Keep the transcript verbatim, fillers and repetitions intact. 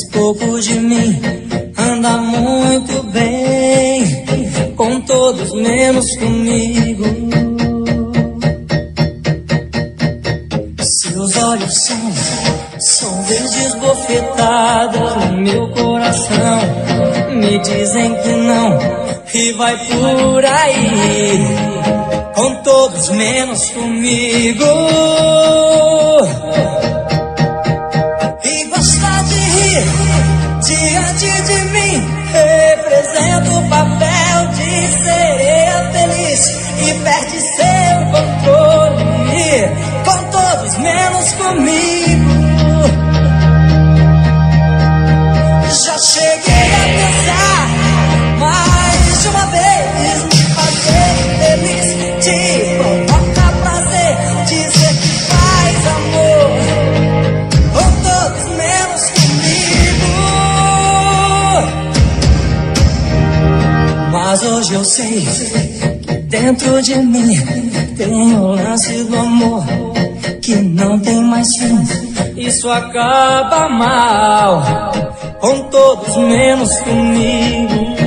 pouco de mim anda muito bem, com todos menos comigo. Seus olhos são, são verdes bofetadas no meu coração, me dizem que não, e vai por aí, com todos menos comigo. E gosta de rir diante de mim, representa o papel de sereia feliz e perde seu controle, com todos menos comigo. Já cheguei a pensar mais de uma vez me fazer feliz, te provoca prazer, dizer que faz amor, com todos menos comigo. Mas hoje eu sei que dentro de mim tem um lance do amor que não tem mais fim. Isso acaba mal, com todos menos comigo.